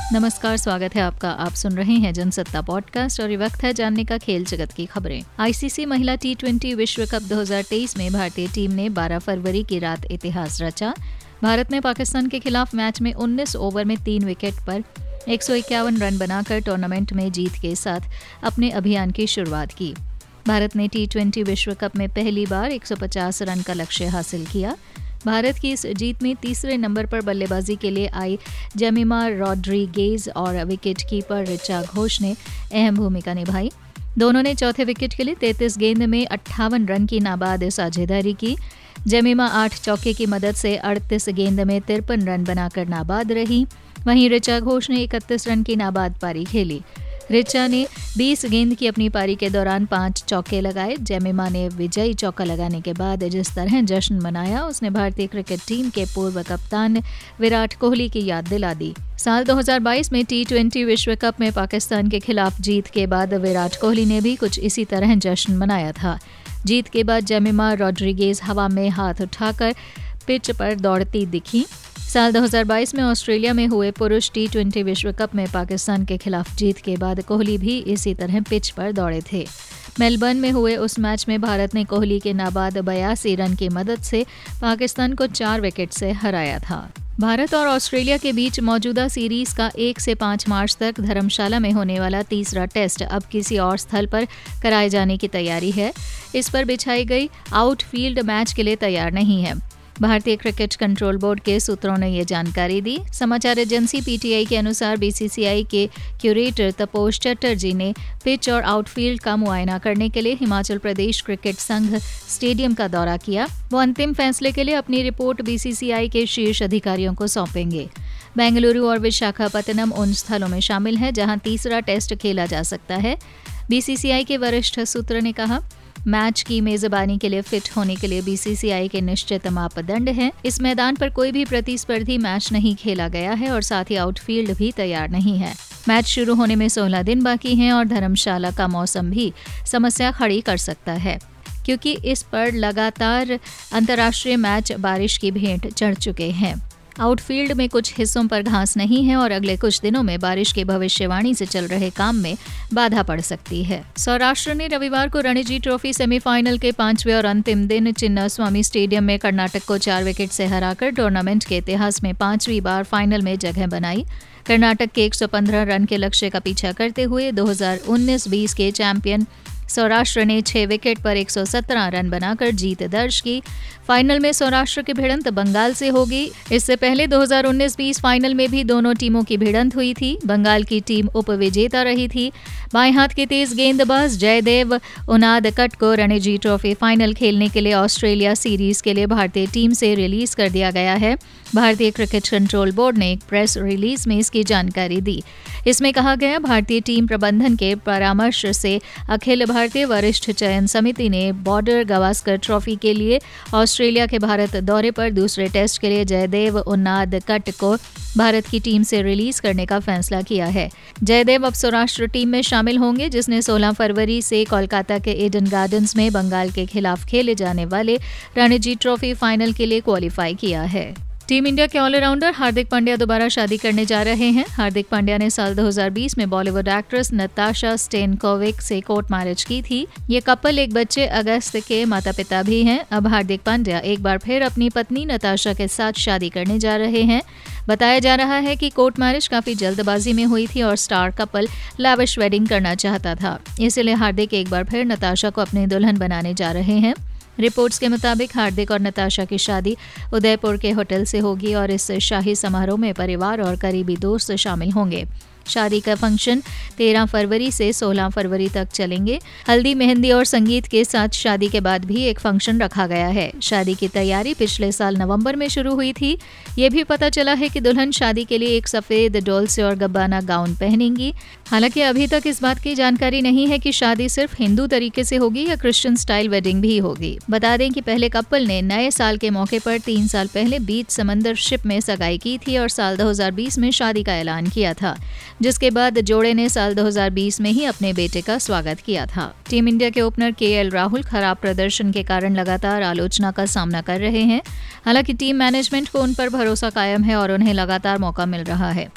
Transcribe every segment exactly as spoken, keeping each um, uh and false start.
नमस्कार, स्वागत है आपका। आप सुन रहे हैं जनसत्ता पॉडकास्ट और ये वक्त है जानने का खेल जगत की खबरें। आईसीसी महिला टी ट्वेंटी विश्व कप दो हज़ार तेईस में भारतीय टीम ने बारह फरवरी की रात इतिहास रचा। भारत ने पाकिस्तान के खिलाफ मैच में उन्नीस ओवर में तीन विकेट पर एक सौ इक्यावन रन बनाकर टूर्नामेंट में जीत के साथ अपने अभियान की शुरुआत की। भारत ने टी ट्वेंटी विश्व कप में पहली बार एक सौ पचास रन का लक्ष्य हासिल किया। भारत की इस जीत में तीसरे नंबर पर बल्लेबाजी के लिए आई जेमिमा रॉड्रिगेज और विकेट कीपर ऋचा घोष ने अहम भूमिका निभाई। दोनों ने चौथे विकेट के लिए तैंतीस गेंद में अट्ठावन रन की नाबाद साझेदारी की। जेमिमा आठ चौके की मदद से अड़तीस गेंद में तिरपन रन बनाकर नाबाद रही। वहीं ऋचा घोष ने इकतीस रन की नाबाद पारी खेली। ऋचा ने बीस गेंद की अपनी पारी के दौरान पांच चौके लगाए। जेमिमा ने विजयी चौका लगाने के बाद जिस तरह जश्न मनाया, उसने भारतीय क्रिकेट टीम के पूर्व कप्तान विराट कोहली की याद दिला दी। साल दो हज़ार बाईस में टी ट्वेंटी विश्व कप में पाकिस्तान के खिलाफ जीत के बाद विराट कोहली ने भी कुछ इसी तरह जश्न मनाया था। जीत के बाद जेमिमा रॉड्रिगेज हवा में हाथ उठाकर पिच पर दौड़ती दिखी। साल दो हज़ार बाईस में ऑस्ट्रेलिया में हुए पुरुष टी ट्वेंटी विश्व कप में पाकिस्तान के खिलाफ जीत के बाद कोहली भी इसी तरह पिच पर दौड़े थे। मेलबर्न में हुए उस मैच में भारत ने कोहली के नाबाद बयासी रन की मदद से पाकिस्तान को चार विकेट से हराया था। भारत और ऑस्ट्रेलिया के बीच मौजूदा सीरीज का एक से पाँच मार्च तक धर्मशाला में होने वाला तीसरा टेस्ट अब किसी और स्थल पर कराए जाने की तैयारी है। इस पर बिछाई गई आउटफील्ड मैच के लिए तैयार नहीं है। भारतीय क्रिकेट कंट्रोल बोर्ड के सूत्रों ने ये जानकारी दी। समाचार एजेंसी पीटीआई के अनुसार बीसीसीआई के क्यूरेटर तपोष चटर्जी ने पिच और आउटफील्ड का मुआयना करने के लिए हिमाचल प्रदेश क्रिकेट संघ स्टेडियम का दौरा किया। वो अंतिम फैसले के लिए अपनी रिपोर्ट बीसीसीआई के शीर्ष अधिकारियों को सौंपेंगे। बेंगलुरु और विशाखापत्तनम उन स्थलों में शामिल है जहां तीसरा टेस्ट खेला जा सकता है। बीसीसीआई के वरिष्ठ सूत्र ने कहा, मैच की मेजबानी के लिए फिट होने के लिए बीसीसीआई के निश्चित मापदंड हैं। इस मैदान पर कोई भी प्रतिस्पर्धी मैच नहीं खेला गया है और साथ ही आउटफील्ड भी तैयार नहीं है। मैच शुरू होने में सोलह दिन बाकी हैं और धर्मशाला का मौसम भी समस्या खड़ी कर सकता है, क्योंकि इस पर लगातार अंतर्राष्ट्रीय मैच बारिश की भेंट चढ़ चुके हैं। आउटफील्ड में कुछ हिस्सों पर घास नहीं है और अगले कुछ दिनों में बारिश की भविष्यवाणी से चल रहे काम में बाधा पड़ सकती है। सौराष्ट्र ने रविवार को रणजी ट्रॉफी सेमीफाइनल के पांचवें और अंतिम दिन चिन्नास्वामी स्टेडियम में कर्नाटक को चार विकेट से हराकर टूर्नामेंट के इतिहास में पांचवी बार फाइनल में जगह बनाई। कर्नाटक के एक सौ पंद्रह रन के लक्ष्य का पीछा करते हुए दो हज़ार उन्नीस बीस के चैंपियन सौराष्ट्र ने छह विकेट पर एक सौ सत्रह रन बनाकर जीत दर्ज की। फाइनल में सौराष्ट्र की भिड़ंत बंगाल से होगी। इससे पहले दो हज़ार उन्नीस बीस फाइनल में भी दोनों टीमों की भिड़ंत हुई थी। बंगाल की टीम उपविजेता रही थी। बाएं हाथ के तेज गेंदबाज जयदेव उनादकट को रणजी ट्रॉफी फाइनल खेलने के लिए ऑस्ट्रेलिया सीरीज के लिए भारतीय टीम से रिलीज कर दिया गया है। भारतीय क्रिकेट कंट्रोल बोर्ड ने एक प्रेस रिलीज में इसकी जानकारी दी। इसमें कहा गया, भारतीय टीम प्रबंधन के परामर्श से अखिल भारतीय वरिष्ठ चयन समिति ने बॉर्डर गावस्कर ट्रॉफी के लिए ऑस्ट्रेलिया के भारत दौरे पर दूसरे टेस्ट के लिए जयदेव उनादकट को भारत की टीम से रिलीज करने का फैसला किया है। जयदेव अब सौराष्ट्र टीम में शामिल होंगे, जिसने सोलह फरवरी से कोलकाता के ईडन गार्डन्स में बंगाल के खिलाफ खेले जाने वाले रणजी ट्रॉफी फाइनल के लिए क्वालिफाई किया है। टीम इंडिया के ऑलराउंडर हार्दिक पांड्या दोबारा शादी करने जा रहे हैं। हार्दिक पांड्या ने साल दो हज़ार बीस में बॉलीवुड एक्ट्रेस नताशा स्टेनकोविक से कोर्ट मैरिज की थी। ये कपल एक बच्चे अगस्त के माता पिता भी हैं। अब हार्दिक पांड्या एक बार फिर अपनी पत्नी नताशा के साथ शादी करने जा रहे हैं। बताया जा रहा है कि कोर्ट मैरिज काफी जल्दबाजी में हुई थी और स्टार कपल लैविश वेडिंग करना चाहता था। इसलिए हार्दिक एक बार फिर नताशा को अपनी दुल्हन बनाने जा रहे हैं। रिपोर्ट्स के मुताबिक हार्दिक और नताशा की शादी उदयपुर के होटल से होगी और इस शाही समारोह में परिवार और करीबी दोस्त शामिल होंगे। शादी का फंक्शन तेरह फरवरी से सोलह फरवरी तक चलेंगे। हल्दी, मेहंदी और संगीत के साथ शादी के बाद भी एक फंक्शन रखा गया है। शादी की तैयारी पिछले साल नवंबर में शुरू हुई थी। ये भी पता चला है कि दुल्हन शादी के लिए एक सफेद डोलसे और गब्बाना गाउन पहनेंगी। हालांकि अभी तक इस बात की जानकारी नहीं है कि शादी सिर्फ हिंदू तरीके से होगी या क्रिश्चियन स्टाइल वेडिंग भी होगी। बता दें कि पहले कपल ने नए साल के मौके पर तीन साल पहले बीच समंदर शिप में सगाई की थी और साल दो हज़ार बीस में शादी का ऐलान किया था, जिसके बाद जोड़े ने साल दो हज़ार बीस में ही अपने बेटे का स्वागत किया था। टीम इंडिया के ओपनर केएल राहुल खराब प्रदर्शन के कारण लगातार आलोचना का सामना कर रहे हैं। हालांकि टीम मैनेजमेंट को उन पर भरोसा कायम है और उन्हें लगातार मौका मिल रहा है।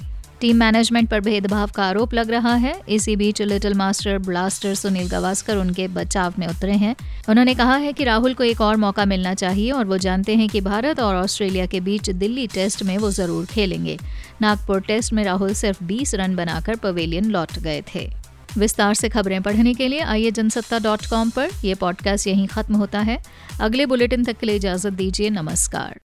टीम मैनेजमेंट पर भेदभाव का आरोप लग रहा है। इसी बीच little master blaster Sunil Gavaskar उनके बचाव में उतरे हैं। उन्होंने कहा है कि राहुल को एक और मौका मिलना चाहिए और वो जानते हैं कि भारत और ऑस्ट्रेलिया के बीच दिल्ली टेस्ट में वो जरूर खेलेंगे। नागपुर टेस्ट में राहुल सिर्फ बीस रन बनाकर पवेलियन लौट गए थे। विस्तार से खबरें पढ़ने के लिए आइए जनसत्ता डॉट कॉम पर। यह पॉडकास्ट यहीं खत्म होता है। अगले बुलेटिन तक के लिए इजाजत दीजिए। नमस्कार।